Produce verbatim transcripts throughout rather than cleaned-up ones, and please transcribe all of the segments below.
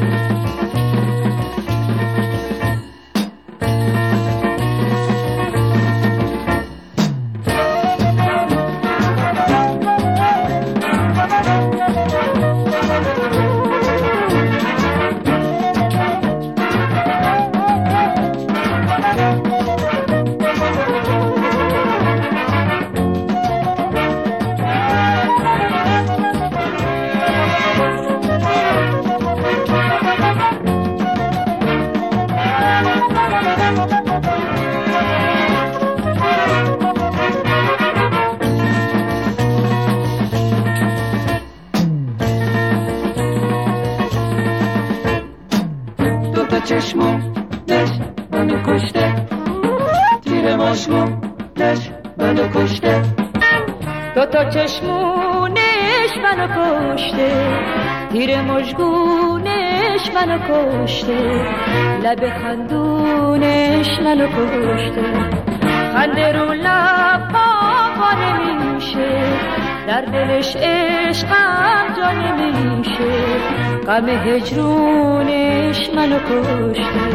چشمونش منو کشته، تیر مشمونش منو کشته. دو تا چشمونش منو کشته، تیر مژگونش منو کشته، لب خندونش منو کشته. خنده رو لبا نمیشه، در دلش عشقم جا نمیشه، غم هجرونش منو کشته.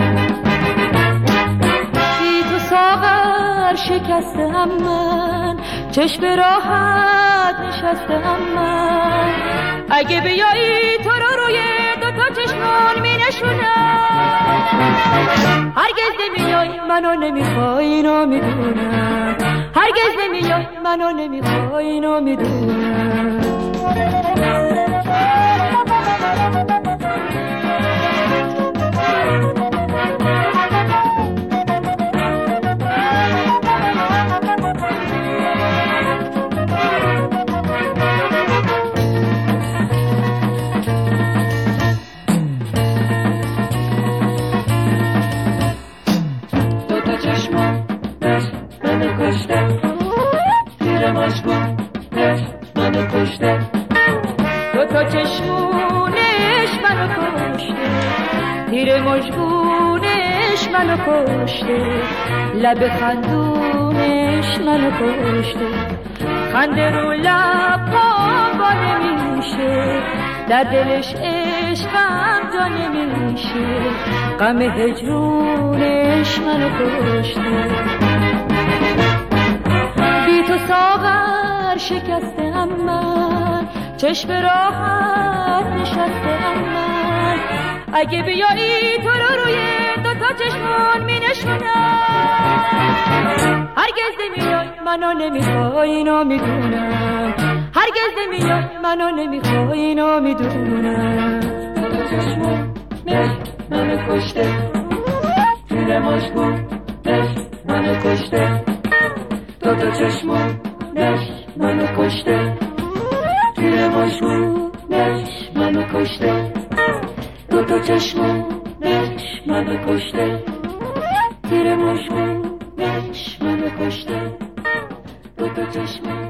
بی تو ساغر شکستم من، چشم راحت نشستم من. اگه بیایی تو رو روی دو تا چشمون می نشونم. هرگز نمیای منو نمیخوای اینو میدونم، هرگز نمیای منو نمیخوای اینو میدونم. منو کشته، دو تا چشمونش منو کشته، تیر مژگونش منو کشته، لب خندونش منو کشته. خنده رو لبام با نمیشه، در دلش عشقم جا نمیشه، غم هجرونش منو کشته. بی تو ساغر شکستم من، چشم راحت نشستم من. اگه بیایی تو رو روی دو تا چشمون می نشونم. هرگز نمیای منو نمیخوای اینو میدونم، هرگز نمیای منو نمیخوای اینو میدونم. دو تا چشمون منو کشته، تیر مشکونش منو کشته. دو تا چشمونش منو کشته، تیر مشکونش منو کشته. دو تا چشمونش منو کشته، تیر مشکونش منو کشته. دو تا چشمونش